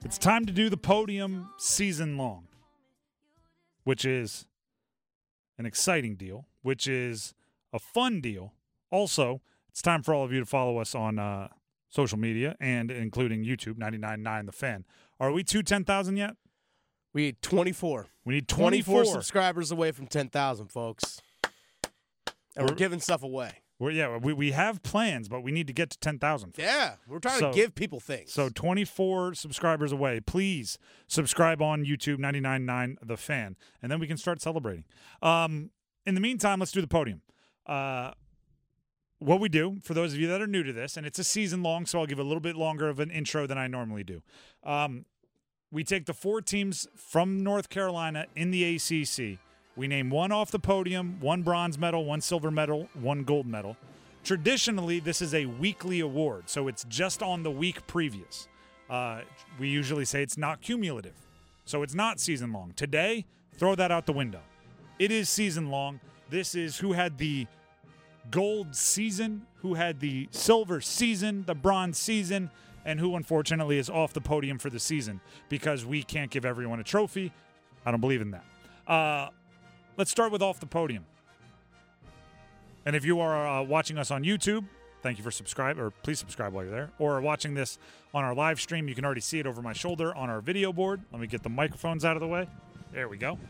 It's time to do the podium season long, which is an exciting deal, which is a fun deal. Also, it's time for all of you to follow us on social media and including YouTube, 99.9 The Fan. Are we to 10,000 yet? We need 24. We need 24 subscribers away from 10,000, folks. And we're giving stuff away. We have plans, but we need to get to 10,000. Yeah, we're trying to give people things. So 24 subscribers away. Please subscribe on YouTube, 99.9 The Fan, and then we can start celebrating. In the meantime, let's do the podium. What we do, for those of you that are new to this, and it's a season long, so I'll give a little bit longer of an intro than I normally do. We take the 4 teams from North Carolina in the ACC. We name one off the podium, 1 bronze medal, 1 silver medal, 1 gold medal. Traditionally, this is a weekly award, so it's just on the week previous. We usually say it's not cumulative, so it's not season long. Today, throw that out the window. It is season long. This is who had the gold season, who had the silver season, the bronze season, and who unfortunately is off the podium for the season because we can't give everyone a trophy. I don't believe in that. Let's start with off the podium. And if you are watching us on YouTube, thank you for subscribing, or please subscribe while you're there. Or watching this on our live stream, you can already see it over my shoulder on our video board. Let me get the microphones out of the way. There we go.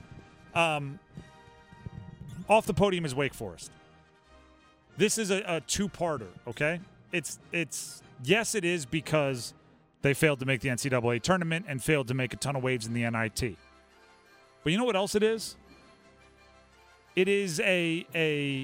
Off the podium is Wake Forest. This is a two-parter, okay? It's yes, it is because they failed to make the NCAA tournament and failed to make a ton of waves in the NIT. But you know what else it is? It is a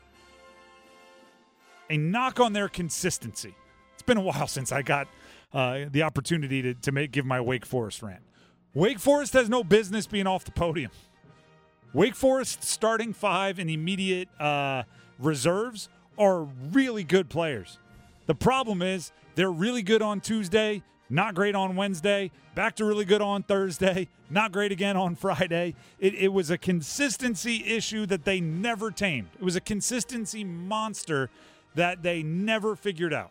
knock on their consistency. It's been a while since I got the opportunity to give my Wake Forest rant. Wake Forest has no business being off the podium. Wake Forest starting 5 and immediate reserves are really good players. The problem is they're really good on Tuesday, not great on Wednesday, back to really good on Thursday, not great again on Friday. It was a consistency issue that they never tamed. It was a consistency monster that they never figured out.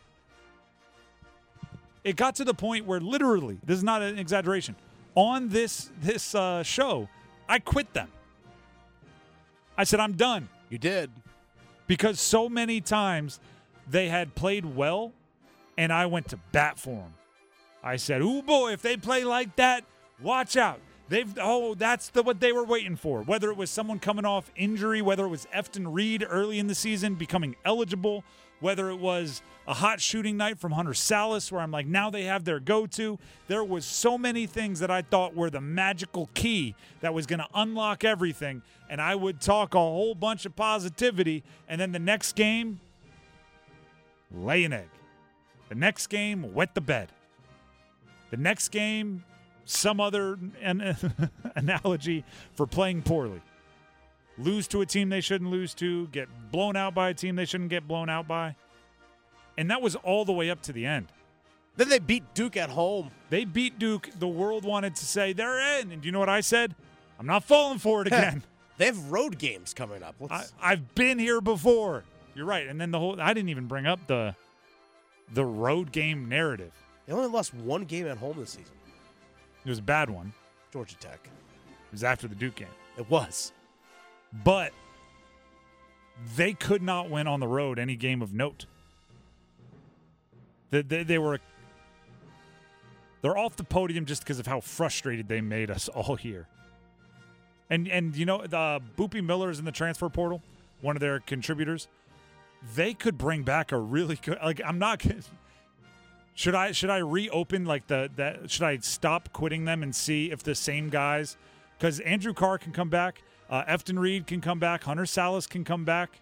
It got to the point where literally, this is not an exaggeration, on this show, I quit them. I said, I'm done. You did. Because so many times they had played well, and I went to bat for them. I said, "Ooh boy, if they play like that, watch out." That's what they were waiting for. Whether it was someone coming off injury, whether it was Efton Reed early in the season becoming eligible, whether it was a hot shooting night from Hunter Salas, where I'm like, now they have their go-to. There was so many things that I thought were the magical key that was going to unlock everything, and I would talk a whole bunch of positivity, and then the next game, lay an egg. The next game, wet the bed. The next game, some other analogy for playing poorly. Lose to a team they shouldn't lose to, get blown out by a team they shouldn't get blown out by. And that was all the way up to the end. Then they beat Duke at home. They beat Duke. The world wanted to say, they're in. And do you know what I said? I'm not falling for it again. They have road games coming up. I've been here before. You're right. And then I didn't even bring up the road game narrative. They only lost 1 game at home this season. It was a bad one. Georgia Tech. It was after the Duke game. It was. But they could not win on the road any game of note. They're off the podium just because of how frustrated they made us all here. And you know, the Boopy Miller is in the transfer portal, one of their contributors. They could bring back a really good, I'm not should I reopen should I stop quitting them and see if the same guys, because Andrew Carr can come back, Efton Reed can come back, Hunter Salas can come back,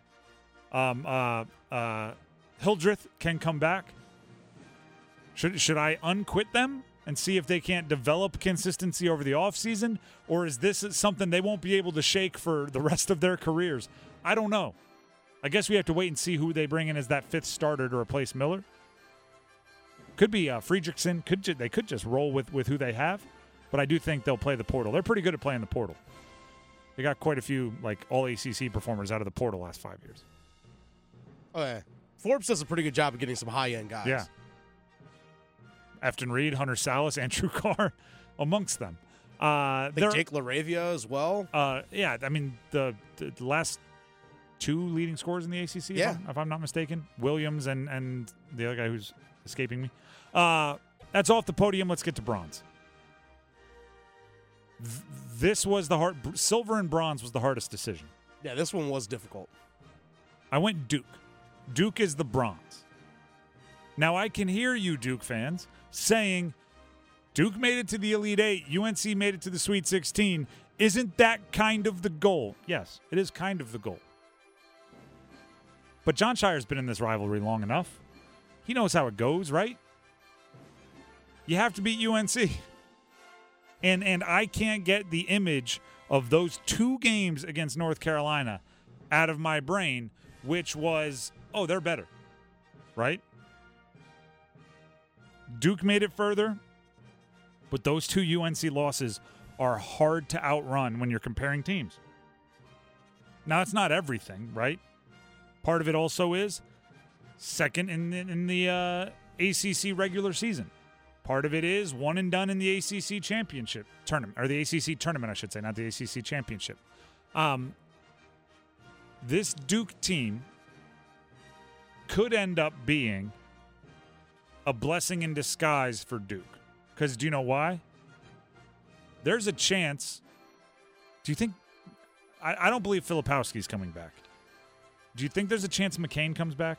Hildreth can come back. Should I unquit them and see if they can't develop consistency over the offseason? Or is this something they won't be able to shake for the rest of their careers? I don't know. I guess we have to wait and see who they bring in as that 5th starter to replace Miller. Could be Friedrichsen. They could just roll with who they have. But I do think they'll play the portal. They're pretty good at playing the portal. They got quite a few all ACC performers out of the portal last 5 years. Oh, yeah. Forbes does a pretty good job of getting some high-end guys. Yeah. Efton Reed, Hunter Salas, Andrew Carr amongst them. I think Jake LaRavia as well. Yeah, I mean, the last two leading scorers in the ACC, if I'm not mistaken, Williams and the other guy who's escaping me. That's off the podium. Let's get to bronze. This was silver and bronze was the hardest decision. Yeah, this one was difficult. I went Duke. Duke is the bronze. Now, I can hear you, Duke fans, saying Duke made it to the Elite Eight. UNC made it to the Sweet 16. Isn't that kind of the goal? Yes, it is kind of the goal. But Jon Scheyer's been in this rivalry long enough. He knows how it goes, right? You have to beat UNC. And I can't get the image of those two games against North Carolina out of my brain, which was, oh, they're better, right? Duke made it further, but those two UNC losses are hard to outrun when you're comparing teams. Now, it's not everything, right? Part of it also is second in the ACC regular season. Part of it is one and done in the ACC championship tournament, or the ACC tournament, I should say, not the ACC championship. This Duke team could end up being a blessing in disguise for Duke. Because do you know why? There's a chance. Do you think – I don't believe Filipowski's coming back. Do you think there's a chance McCain comes back?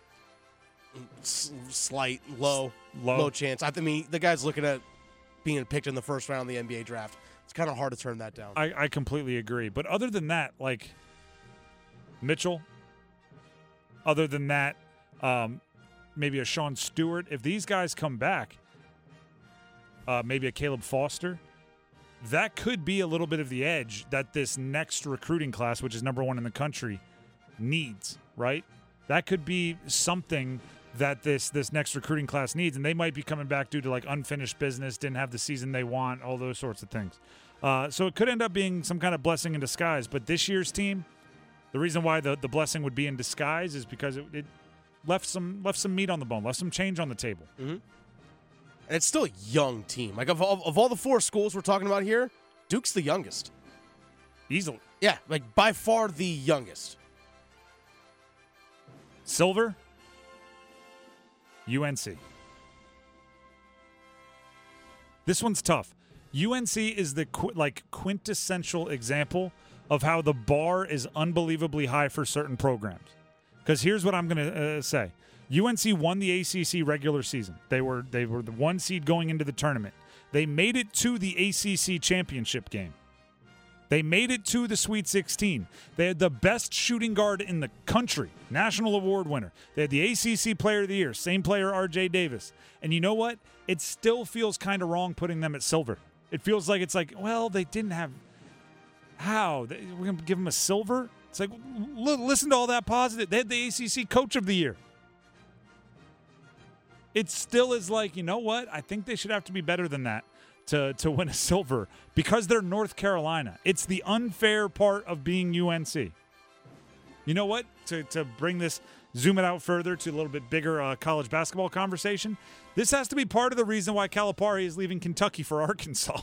Slight, low chance. I mean, the guy's looking at being picked in the first round of the NBA draft. It's kind of hard to turn that down. I completely agree. But other than that, like Mitchell, other than that, maybe a Sean Stewart. If these guys come back, maybe a Caleb Foster, that could be a little bit of the edge that this next recruiting class, which is number one in the country, needs, right? That could be something that this next recruiting class needs, and they might be coming back due to like unfinished business, didn't have the season they want, all those sorts of things. So it could end up being some kind of blessing in disguise. But this year's team, the reason why the blessing would be in disguise is because it left some meat on the bone, left some change on the table. Mm-hmm. And it's still a young team. Like of all the four schools we're talking about here, Duke's the youngest. Easily. Yeah, like by far the youngest. Silver, UNC. This one's tough. UNC is the quintessential example of how the bar is unbelievably high for certain programs. Because here's what I'm going to say. UNC won the ACC regular season. They were the one seed going into the tournament. They made it to the ACC championship game. They made it to the Sweet 16. They had the best shooting guard in the country, national award winner. They had the ACC Player of the Year, same player, R.J. Davis. And you know what? It still feels kind of wrong putting them at silver. It feels like well, they didn't have – how? We're going to give them a silver? It's like, listen to all that positive. They had the ACC Coach of the Year. It still is like, you know what? I think they should have to be better than that to win a silver because they're North Carolina. It's the unfair part of being UNC. You know what? To bring this, zoom it out further to a little bit bigger college basketball conversation, this has to be part of the reason why Calipari is leaving Kentucky for Arkansas.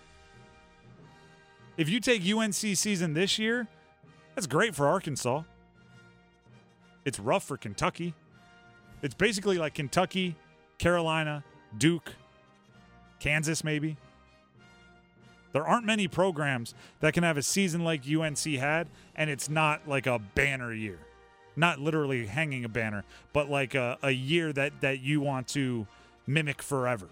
If you take UNC season this year, that's great for Arkansas. It's rough for Kentucky. It's basically like Kentucky, Carolina, Duke, Kansas maybe. There aren't many programs that can have a season like UNC had, and it's not like a banner year. Not literally hanging a banner, but like a year that you want to mimic forever.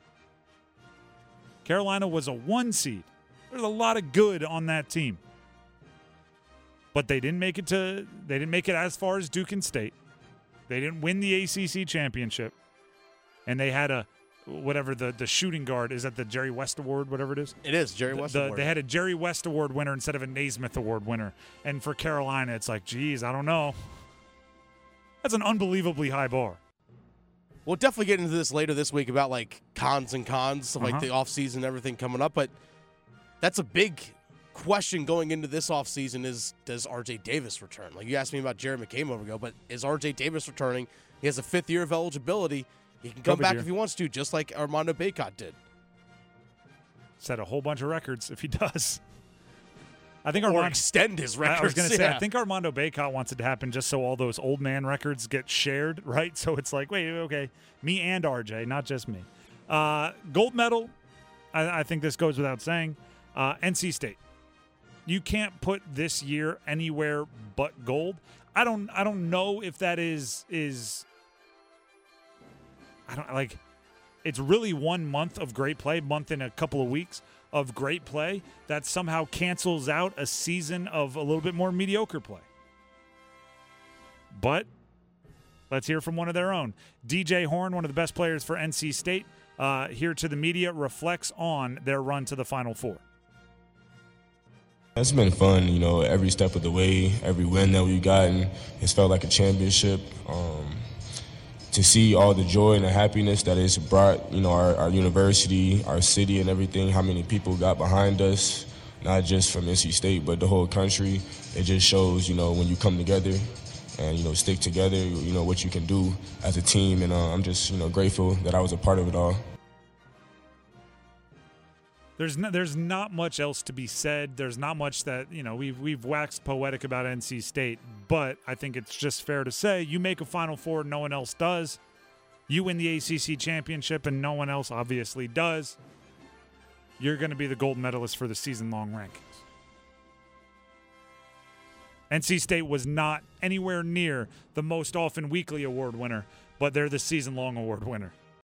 Carolina was a 1 seed. There's a lot of good on that team. But they didn't make it as far as Duke and State. They didn't win the ACC championship. And they had whatever the shooting guard, is that the Jerry West Award, whatever it is? It is, Jerry West Award. They had a Jerry West Award winner instead of a Naismith Award winner. And for Carolina, it's like, geez, I don't know. That's an unbelievably high bar. We'll definitely get into this later this week about like cons and cons, like the offseason and everything coming up. But that's a big question going into this offseason is, does R.J. Davis return? Like you asked me about Jared McCain a moment ago, but is R.J. Davis returning? He has a 5th year of eligibility. He can come COVID back year. if he wants to, just like Armando Bacot did. Set a whole bunch of records if he does. I think Or extend his records. I was going to say, yeah. I think Armando Bacot wants it to happen just so all those old man records get shared, right? So it's like, wait, okay, me and RJ, not just me. Gold medal, I think this goes without saying. NC State. You can't put this year anywhere but gold. I don't know if that is I don't like. It's really 1 month of great play, month and a couple of weeks of great play that somehow cancels out a season of a little bit more mediocre play. But let's hear from one of their own. DJ Horn, one of the best players for NC State, here to the media, reflects on their run to the Final Four. It's been fun, every step of the way, every win that we've gotten, it's felt like a championship. To see all the joy and the happiness that it's brought, our university, our city and everything, how many people got behind us, not just from NC State, but the whole country. It just shows, when you come together and, stick together, what you can do as a team. And I'm just, grateful that I was a part of it all. There's not much else to be said. There's not much that, we've waxed poetic about NC State, but I think it's just fair to say you make a Final Four, no one else does. You win the ACC championship, and no one else obviously does. You're going to be the gold medalist for the season-long rankings. NC State was not anywhere near the most often weekly award winner, but they're the season-long award winner.